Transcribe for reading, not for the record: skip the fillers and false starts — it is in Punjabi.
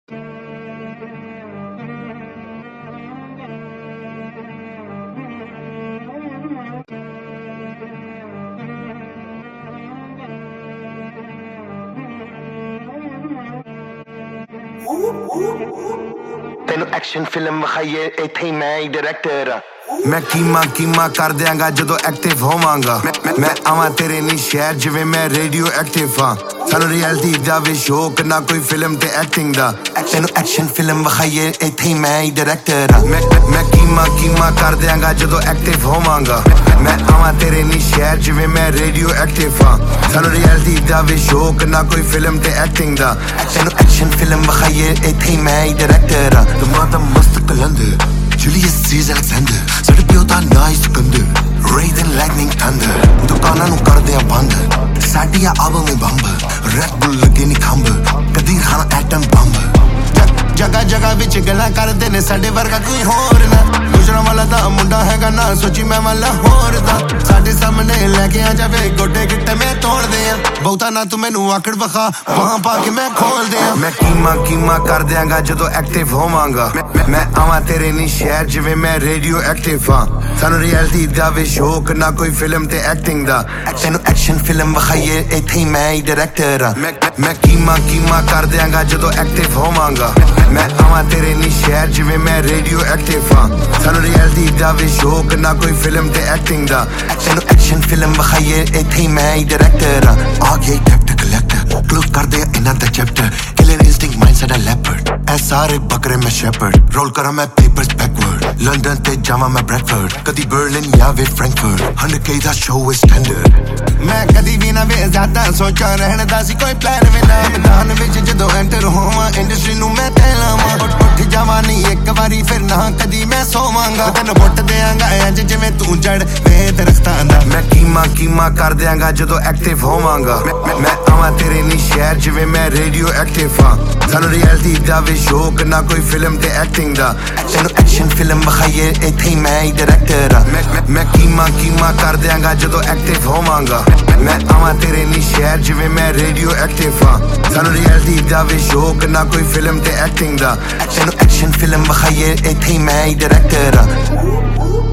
ਤੈਨੂੰ ਐਕਸ਼ਨ ਫਿਲਮ ਵਿਖਾਈਏ ਇੱਥੇ ਹੀ ਮੈਂ ਹੀ ਡਾਇਰੈਕਟਰ ਆ ਮੈਂ ਕੀਮਾ ਕਰ ਦਿਆਂਗਾ ਜਦੋਂ ਐਕਟਿਵ ਹੋਵਾਂਗਾ ਮੈਂ ਆਵਾਂ ਤੇਰੇ ਨੀ ਸ਼ਹਿਰ ਜਿਵੇਂ ਮੈਂ ਰੇਡੀਓ ਐਕਟਿਵ ਹਾਂ ਸਾਨੂੰ ਰਿਐਲਿਟੀ ਦਾ ਵੀ ਸ਼ੌਕ ਨਾ ਕੋਈ ਫਿਲਮ ਤੇ ਐਕਟਿੰਗ ਦਾ ਤੈਨੂੰ ਐਕਸ਼ਨ ਫਿਲਮ ਵਿਖਾਈਏ ਇੱਥੇ ਹੀ ਮੈਂ ਹੀ ਡਾਇਰੈਕਟਰ ਆ ਮੈਂ ਕੀਮਾ ਕਰ ਦਿਆਂਗਾ ਜਦੋਂ ਐਕਟਿਵ ਹੋਵਾਂਗਾ ਮੈਂ ਆਵਾਂ ਤੇਰੇ ਨੀ ਸ਼ਹਿਰ ਜਿਵੇਂ ਮੈਂ ਰੇਡੀਓ ਐਕਟਿਵ ਹਾਂ ਸਾਨੂੰ ਰਿਐਲਿਟੀ ਦਾ ਵੀ ਸ਼ੌਕ ਨਾ ਕੋਈ ਫਿਲਮ ਤੇ ਐਕਟਿੰਗ ਦਾ ਤੈਨੂੰ ਐਕਸ਼ਨ ਫਿਲਮ ਵਿਖਾਈਏ ਇੱਥੇ ਹੀ ਮੈਂ ਹੀ ਡਾਇਰੈਕਟਰ ਆ ਤੁਮਾਂ ਮਸਤ ਕਲੰਦਰ Julius Caesar Alexander ਸਾਡੇ ਪਿਓ ਦਾ ਨਾਂ ਹੀ Sikandar Rain and lightning thunder ਦੁਕਾਨਾਂ ਨੂੰ ਕਰਦੇ ਆ ਬੰਦ ਸਾਡੀ ਆਲਬਮ ਏ ਬੰਬ ਰੈਡ ਬੁੱਲ ਲੱਗੇ ਨੀ ਖੰਭ ਕਦੀ ਖਾਣਾ ਐਟਮ ਬੰਬ ਜਗ੍ਹਾ ਵਿੱਚ ਗੱਲਾਂ ਕਰਦੇ ਨੇ ਸਾਡੇ ਵਰਗਾ ਕੋਈ ਹੋਰ ਨਾ ਗੁਜਰਾਂ ਵਾਲਾ ਦਾ ਮੁੰਡਾ ਹੈਗਾ ਨਾ ਸੋਚੀ ਮੈਂ ਵਾਲਾ ਹੋਰ ਦਾ ਸਾਡੇ ਸਾਹਮਣੇ ਲੈ ਕੇ ਆ ਜਾਵੇ ਗੋਡੇ ਗਿੱਟੇ ਮੈਂ ਤੋੜਦੇ ਆ ਬਹੁਤਾ ਨਾ ਤੂੰ ਮੈਨੂੰ ਆਕੜ ਵਿਖਾ ਬਾਹਾਂ ਪਾ ਕੇ ਮੈਂ ਖੋਲਦੇ ਆ ਮੈਂ ਕੀਮਾ ਕਰ ਦਿਆਂਗਾ ਜਦੋਂ ਐਕਟਿਵ ਹੋਵਾਂਗਾ ਮੈਂ ਆਵਾਂ ਤੇਰੇ ਨੀ ਸ਼ਹਿਰ ਜਿਵੇਂ ਮੈਂ ਰੇਡੀਓ ਐਕਟਿਵ ਹਾਂ ਸਾਨੂੰ ਰਿਐਲਿਟੀ ਦਾ ਵੀ ਸ਼ੌਕ ਨਾ ਕੋਈ ਫਿਲਮ ਤੇ ਐਕਟਿੰਗ ਦਾ ਤੈਨੂੰ ਐਕਸ਼ਨ ਫਿਲਮ ਵਿਖਾਈਏ ਇੱਥੇ ਹੀ ਮੈਂ ਹੀ ਡਾਇਰੈਕਟਰ ਆ ਮੈਂ ਕੀਮਾ ਕਰ ਦਿਆਂਗਾ ਜਦੋਂ ਐਕਟਿਵ ਹੋਵਾਂਗਾ ਮੈਂ ਆਵਾਂ ਤੇਰੇ ਨੀ ਸ਼ਹਿਰ ਜਿਵੇਂ ਮੈਂ ਰੇਡੀਓ ਐਕਟਿਵ ਹਾਂ ਸਾਨੂੰ ਰਿਐਲਿਟੀ ਦਾ ਵੀ ਸ਼ੌਕ ਨਾ ਕੋਈ ਫਿਲਮ ਤੇ ਐਕਟਿੰਗ ਦਾ ਤੈਨੂੰ ਐਕਸ਼ਨ ਫਿਲਮ ਵਿਖਾਈਏ ਇੱਥੇ ਹੀ ਮੈਂ ਹੀ ਡਾਇਰੈਕਟਰ ਆ ਗਿਆ ਡੈਪਟ ਕਲੈਕਟਰ ਕਲੋਜ਼ ਕਰਦੇ ਆ ਇਹਨਾਂ ਦਾ ਚੈਪਟਰ ਕਿਲਰ ਇਨਸਟਿੰਕਟ ਮਾਈਂਡ ਸਾਡਾ ਲੈਪਰਡ ਐ ਸਾਰੇ ਬੱਕਰੇ ਮੈਂ ਸ਼ੈਪਰਡ ਰੋਲ ਕਰਾਂ ਮੈਂ ਪੇਪਰਸ ਬੈਕਵਰਡ ਲੰਡਨ ਤੇ ਜਾਵਾਂ ਮੈਂ ਬ੍ਰੈਡਫੋਰਡ ਕਦੀ ਬਰਲਿਨ ਜਾਂ ਵੇ ਫ੍ਰੈਂਕਫਰਟ 100K ਦਾ ਸ਼ੋਅ ਇਜ਼ ਸਟੈਂਡਰਡ ਮੈਂ ਕਦੀ ਵੀ ਨਾ ਵੇ ਜ਼ਿਆਦਾ ਸੋਚਾਂ ਰਹਿਣ ਦਾ ਸੀ ਕੋਈ ਪਲਾਨ ਵੀ ਨਾ ਮੈਦਾਨ ਵਿੱਚ ਜਦੋਂ ਐਂਟਰ ਹੋਵਾਂ ਇੰਡਸਟਰੀ ਨੂੰ ਮੈਂ ਤੈਲਾਵਾਂ ਉੱਠ ਜਾਵਾਂ ਨਹੀਂ ਇੱਕ ਵਾਰੀ ਫਿਰ ਨਾ ਕਦੀ ਮੈਂ ਸੋਵਾਂਗਾ ਤੈਨੂੰ ਵੋਟ ਦਿਆਂਗਾ ਇੰਜ ਜਿਵੇਂ ਤੂੰ ਜੜ ਵੇ ਦਰਖਤਾਂ ਦਾ ਮੈਂ ਕੀਮਾ ਕਰ ਦਿਆਂਗਾ ਜਦੋਂ ਐਕਟਿਵ ਹੋਵਾਂਗਾ ਮੈਂ ਆਵਾਂ ਤੇਰੇ ਨੀ ਸ਼ਹਿਰ ਜਿਵੇਂ ਮੈਂ ਰੇਡੀਓ ਐਕਟਿਵ ਹਾਂ ਸਾਨੂੰ ਰਿਐਲਿਟੀ ਦਾ ਵੀ ਸ਼ੌਕ ਨਾ ਕੋਈ ਫਿਲਮ ਤੇ ਐਕਟਿੰਗ ਦਾ ਤੈਨੂੰ ਐਕਸ਼ਨ ਫਿਲਮ ਵਿਖਾਈਏ ਇੱਥੇ ਹੀ ਮੈਂ ਹੀ ਡਾਇਰੈਕਟਰ ਆ ਮੈਂ ਕੀਮਾ ਕਰ ਦਿਆਂਗਾ ਜਦੋਂ ਐਕਟਿਵ ਹੋਵਾਂਗਾ ਮੈਂ ਆਵਾਂ ਤੇਰੇ ਨੀ ਸ਼ਹਿਰ ਜਿਵੇਂ ਮੈਂ ਰੇਡੀਓ ਐਕਟਿਵ ਹਾਂ ਸਾਨੂੰ ਰਿਐਲਿਟੀ ਦਾ ਵੀ ਸ਼ੌਕ ਨਾ ਕੋਈ ਫਿਲਮ ਤੇ ਐਕਟਿੰਗ ਦਾ ਤੈਨੂੰ ਐਕਸ਼ਨ ਫਿਲਮ ਵਿਖਾਈਏ ਇੱਥੇ ਹੀ ਮੈਂ ਹੀ ਡਾਇਰੈਕਟਰ ਆ